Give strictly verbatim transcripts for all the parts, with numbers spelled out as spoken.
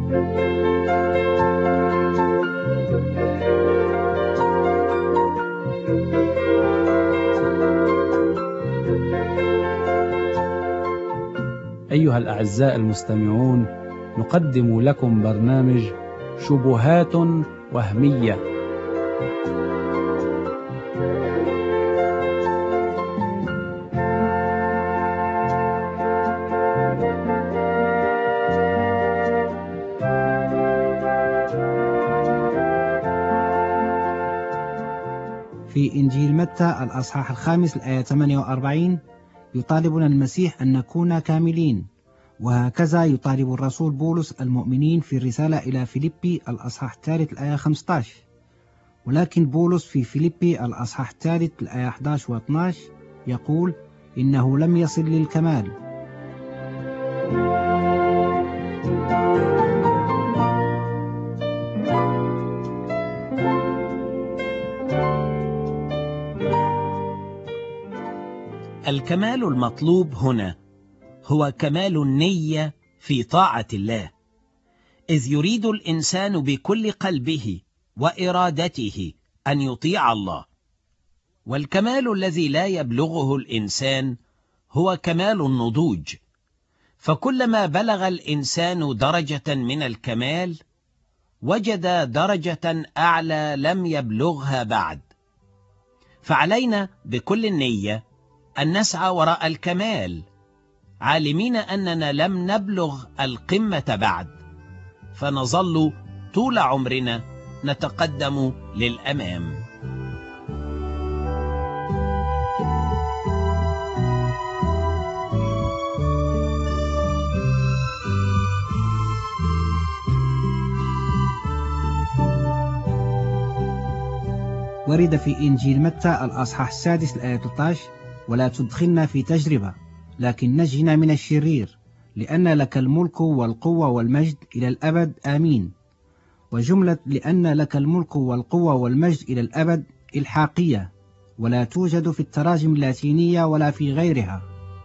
أيها الأعزاء المستمعون، نقدم لكم برنامج شبهات وهمية. في إنجيل متى الأصحاح الخامس الآية ثمانية وأربعين يطالبنا المسيح أن نكون كاملين، وهكذا يطالب الرسول بولس المؤمنين في الرسالة إلى فيليبي الأصحاح الثالث الآية خمسة عشر. ولكن بولس في فيليبي الأصحاح الثالث الآية أحد عشر و اثني عشر يقول إنه لم يصل للكمال. الكمال المطلوب هنا هو كمال النية في طاعة الله، إذ يريد الإنسان بكل قلبه وإرادته أن يطيع الله. والكمال الذي لا يبلغه الإنسان هو كمال النضوج، فكلما بلغ الإنسان درجة من الكمال وجد درجة أعلى لم يبلغها بعد. فعلينا بكل النية أن نسعى وراء الكمال، عالمين أننا لم نبلغ القمة بعد، فنظل طول عمرنا نتقدم للأمام. ورد في إنجيل متى الأصحاح السادس الآية ثلاثة عشر: ولا تدخلنا في تجربة لكن نجنا من الشرير، لأن لك الملك والقوة والمجد إلى الأبد آمين. وجملة لأن لك الملك والقوة والمجد إلى الأبد إلحاقية، ولا توجد في التراجم اللاتينية ولا في غيرها.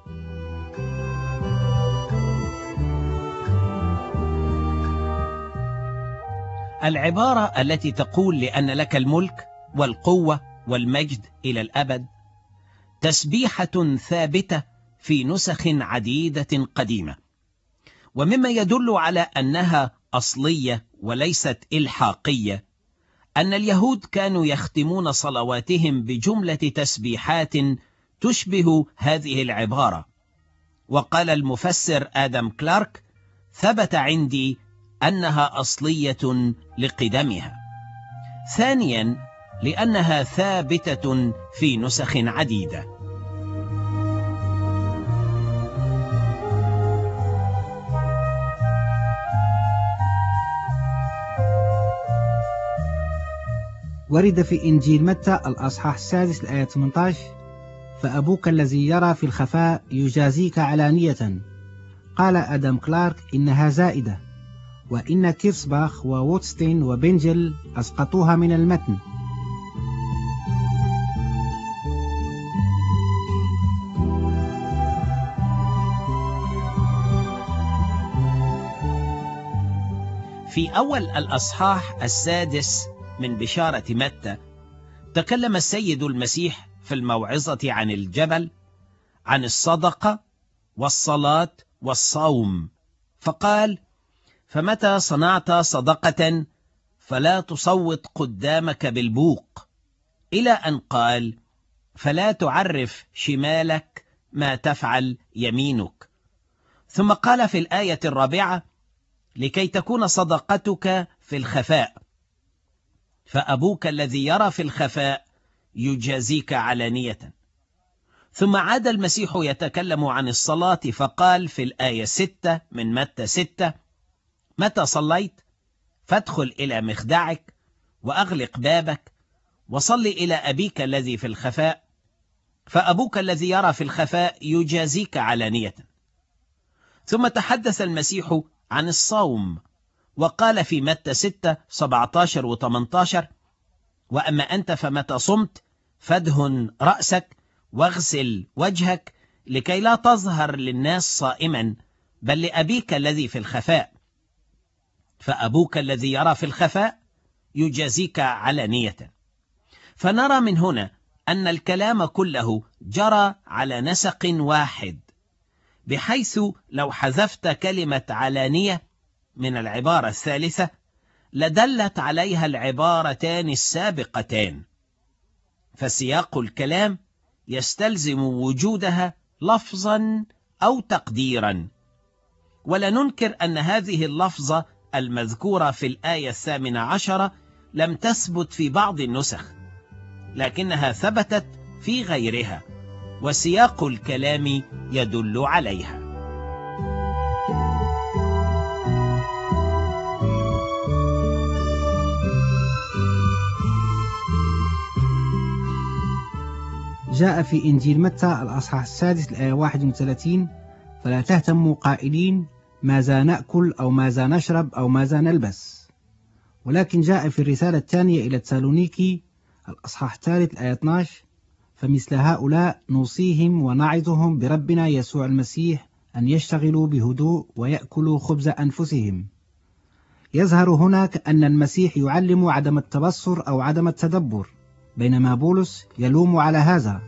العبارة التي تقول لأن لك الملك والقوة والمجد إلى الأبد تسبيحة ثابتة في نسخ عديدة قديمة، ومما يدل على أنها أصلية وليست إلحاقية أن اليهود كانوا يختمون صلواتهم بجملة تسبيحات تشبه هذه العبارة. وقال المفسر آدم كلارك: ثبت عندي أنها أصلية لقدمها. ثانيا، لأنها ثابتة في نسخ عديدة. ورد في إنجيل متى الأصحاح السادس الآية ثمانية عشر: فأبوك الذي يرى في الخفاء يجازيك علانية. قال آدم كلارك إنها زائدة، وإن كيرسباخ ووتستين وبنجل أسقطوها من المتن. في أول الأصحاح السادس من بشارة متى تكلم السيد المسيح في الموعظة عن الجبل عن الصدقة والصلاة والصوم، فقال: فمتى صنعت صدقة فلا تصوت قدامك بالبوق، إلى أن قال: فلا تعرف شمالك ما تفعل يمينك. ثم قال في الآية الرابعة: لكي تكون صدقتك في الخفاء، فأبوك الذي يرى في الخفاء يجازيك علانية. ثم عاد المسيح يتكلم عن الصلاة فقال في الآية ستة من متى ستة: متى صليت فادخل إلى مخدعك وأغلق بابك وصل إلى أبيك الذي في الخفاء، فأبوك الذي يرى في الخفاء يجازيك علانية. ثم تحدث المسيح عن الصوم وقال في متى ستة سبعة عشر و ثمانية عشر: وأما أنت فمتى صمت فادهن رأسك واغسل وجهك لكي لا تظهر للناس صائما، بل لأبيك الذي في الخفاء. فأبوك الذي يرى في الخفاء يجازيك علانية. فنرى من هنا أن الكلام كله جرى على نسق واحد، بحيث لو حذفت كلمة علانية من العبارة الثالثة لدلت عليها العبارتان السابقتان، فسياق الكلام يستلزم وجودها لفظا أو تقديرا. ولا ننكر أن هذه اللفظة المذكورة في الآية الثامنة عشرة لم تثبت في بعض النسخ، لكنها ثبتت في غيرها، وسياق الكلام يدل عليها. جاء في إنجيل متى الأصحاح السادس الآية واحد وثلاثين: فلا تهتموا قائلين ماذا نأكل أو ماذا نشرب أو ماذا نلبس. ولكن جاء في الرسالة الثانية إلى تسالونيكي الأصحاح الثالث الآية اثنتي عشرة: فمثل هؤلاء نوصيهم ونعظهم بربنا يسوع المسيح أن يشتغلوا بهدوء ويأكلوا خبز أنفسهم. يظهر هناك أن المسيح يعلم عدم التبصر أو عدم التدبر، بينما بولس يلوم على هذا.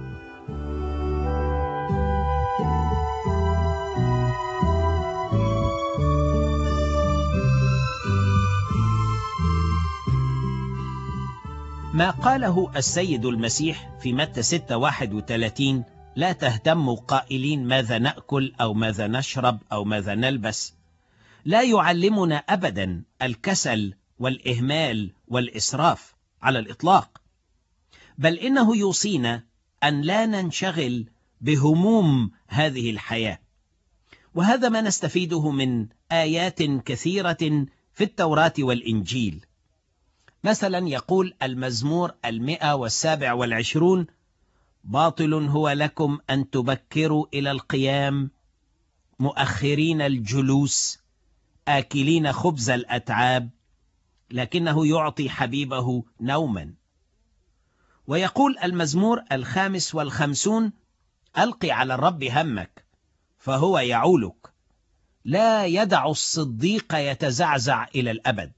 ما قاله السيد المسيح في متى ستة واحد وثلاثين: لا تهتموا قائلين ماذا نأكل أو ماذا نشرب أو ماذا نلبس، لا يعلمنا أبدا الكسل والإهمال والإسراف على الإطلاق، بل إنه يوصينا أن لا ننشغل بهموم هذه الحياة. وهذا ما نستفيده من آيات كثيرة في التوراة والإنجيل. مثلا يقول المزمور المئة والسابع والعشرون: باطل هو لكم أن تبكروا إلى القيام مؤخرين الجلوس آكلين خبز الأتعاب، لكنه يعطي حبيبه نوما. ويقول المزمور الخامس والخمسون: ألقي على الرب همك فهو يعولك، لا يدع الصديق يتزعزع إلى الأبد.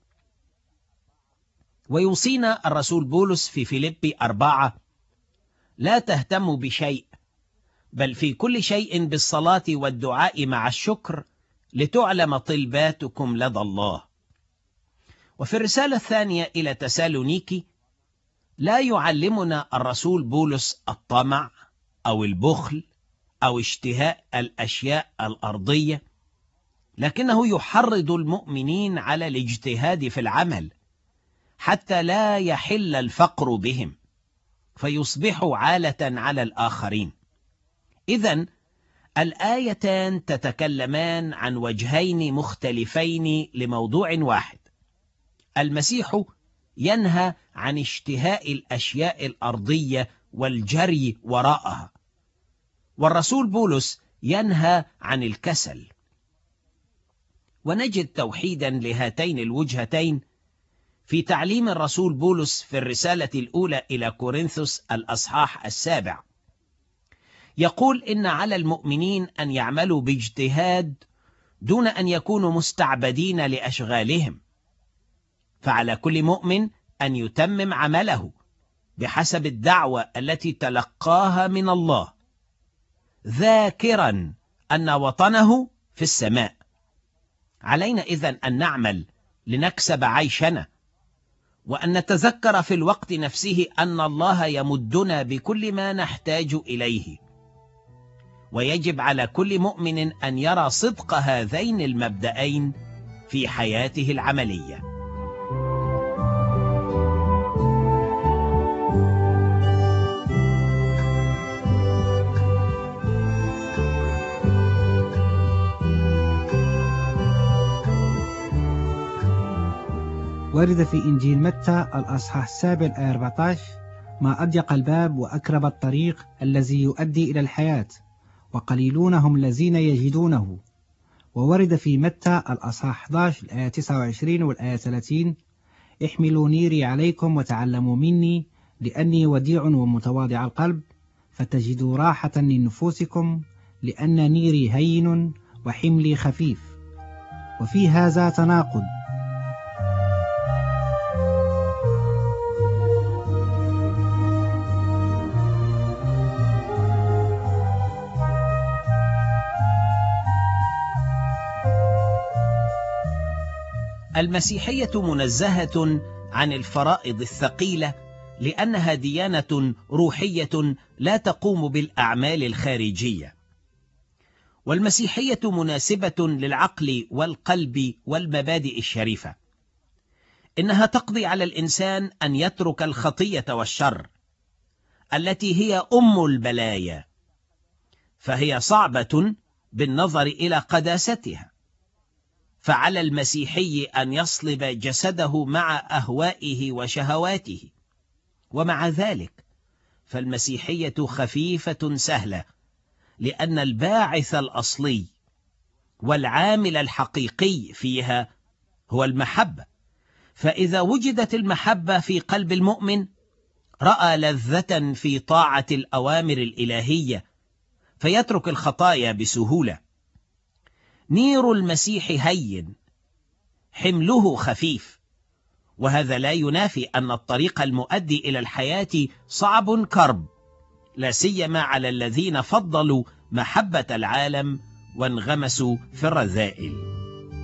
ويوصينا الرسول بولس في فيليبي أربعة: لا تهتموا بشيء، بل في كل شيء بالصلاة والدعاء مع الشكر لتعلم طلباتكم لدى الله. وفي الرسالة الثانية إلى تسالونيكي لا يعلمنا الرسول بولس الطمع أو البخل أو اشتهاء الأشياء الأرضية، لكنه يحرض المؤمنين على الاجتهاد في العمل حتى لا يحل الفقر بهم فيصبحوا عالة على الآخرين. إذن الآيتان تتكلمان عن وجهين مختلفين لموضوع واحد. المسيح ينهى عن اشتهاء الأشياء الأرضية والجري وراءها، والرسول بولس ينهى عن الكسل. ونجد توحيدا لهاتين الوجهتين في تعليم الرسول بولس في الرسالة الأولى إلى كورنثوس الأصحاح السابع. يقول إن على المؤمنين أن يعملوا باجتهاد دون أن يكونوا مستعبدين لأشغالهم، فعلى كل مؤمن أن يتمم عمله بحسب الدعوة التي تلقاها من الله، ذاكرا أن وطنه في السماء. علينا إذن أن نعمل لنكسب عيشنا، وأن نتذكر في الوقت نفسه أن الله يمدنا بكل ما نحتاج إليه. ويجب على كل مؤمن أن يرى صدق هذين المبدأين في حياته العملية. ورد في إنجيل متى الأصحاح السابع الآية أربعة عشر: ما أضيق الباب وأكرب الطريق الذي يؤدي إلى الحياة، وقليلون هم الذين يجدونه. وورد في متى الأصحاح أحد عشر الآية تسعة وعشرين والآية ثلاثين: احملوا نيري عليكم وتعلموا مني لأني وديع ومتواضع القلب فتجدوا راحة لنفوسكم، لأن نيري هين وحملي خفيف. وفي هذا تناقض، المسيحية منزهة عن الفرائض الثقيلة لأنها ديانة روحية لا تقوم بالأعمال الخارجية، والمسيحية مناسبة للعقل والقلب والمبادئ الشريفة. إنها تقضي على الإنسان أن يترك الخطية والشر التي هي أم البلايا، فهي صعبة بالنظر إلى قداستها، فعلى المسيحي أن يصلب جسده مع أهوائه وشهواته. ومع ذلك فالمسيحية خفيفة سهلة، لأن الباعث الأصلي والعامل الحقيقي فيها هو المحبة. فإذا وجدت المحبة في قلب المؤمن رأى لذة في طاعة الأوامر الإلهية، فيترك الخطايا بسهولة. نير المسيح هين، حمله خفيف، وهذا لا ينافي أن الطريق المؤدي إلى الحياة صعب كرب، لا سيما على الذين فضلوا محبة العالم وانغمسوا في الرذائل.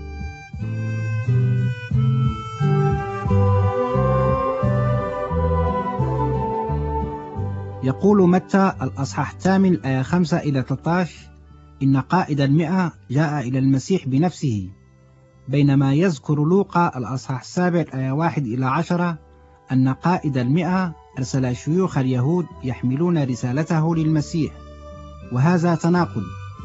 يقول متى الأصحاح الثامن الآية خمسة إلى ثلاثة عشر: إن قائد المئة جاء إلى المسيح بنفسه، بينما يذكر لوقا الأصحاح السابع الآية واحد إلى عشرة أن قائد المئة أرسل شيوخ اليهود يحملون رسالته للمسيح، وهذا تناقض.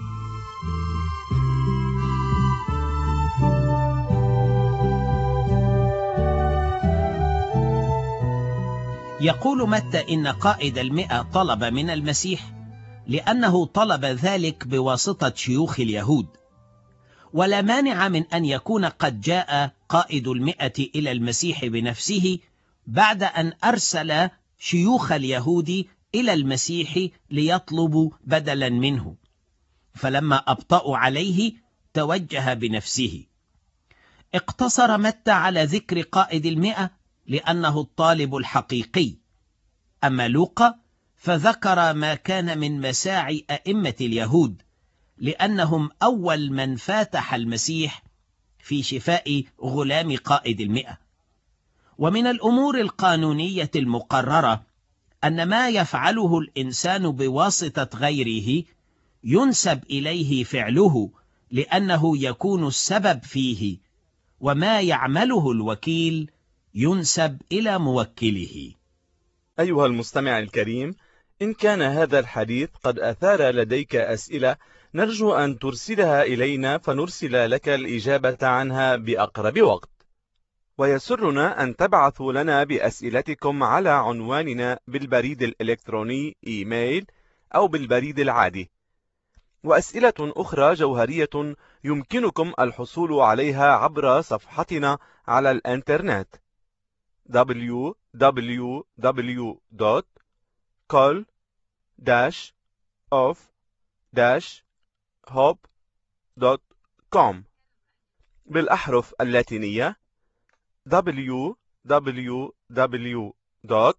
يقول متى إن قائد المئة طلب من المسيح لأنه طلب ذلك بواسطة شيوخ اليهود، ولا مانع من أن يكون قد جاء قائد المئة إلى المسيح بنفسه بعد أن أرسل شيوخ اليهود إلى المسيح ليطلبوا بدلا منه، فلما أبطأوا عليه توجه بنفسه. اقتصر متى على ذكر قائد المئة لأنه الطالب الحقيقي، أما لوقا فذكر ما كان من مساعي أئمة اليهود، لأنهم أول من فاتح المسيح في شفاء غلام قائد المئة. ومن الأمور القانونية المقررة أن ما يفعله الإنسان بواسطة غيره ينسب إليه فعله، لأنه يكون السبب فيه، وما يعمله الوكيل ينسب إلى موكله. أيها المستمع الكريم، إن كان هذا الحديث قد أثار لديك أسئلة نرجو أن ترسلها إلينا فنرسل لك الإجابة عنها بأقرب وقت. ويسرنا أن تبعثوا لنا بأسئلتكم على عنواننا بالبريد الإلكتروني إيميل أو بالبريد العادي. وأسئلة أخرى جوهرية يمكنكم الحصول عليها عبر صفحتنا على الإنترنت دبليو دبليو دبليو دوت كول داش أوف داش هوب دوت كوم بالأحرف اللاتينية دبليو دبليو دبليو دوت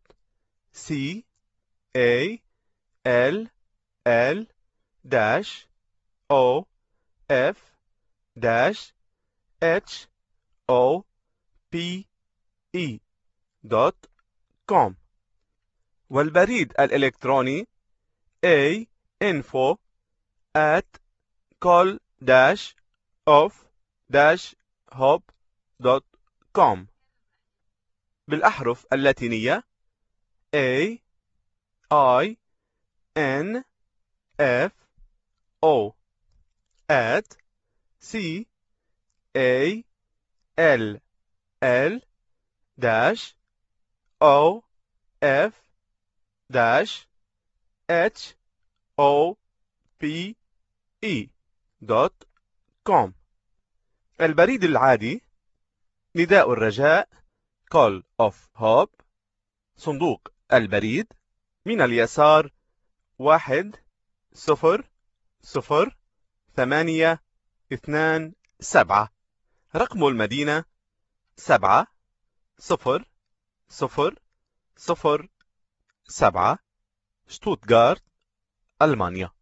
كول داش أو إف داش إتش أو بي إي دوت كوم، والبريد الإلكتروني A info at call dash of dash hop دوت كوم بالأحرف اللاتينية A I N F O at C A L L dash O F dash H O P E دوت كوم. البريد العادي نداء الرجاء Call of Hope، صندوق البريد من اليسار واحد صفر صفر ثمانية اثنان سبعة، رقم المدينة سبعة صفر صفر صفر سبعة، شتوتغارت، ألمانيا.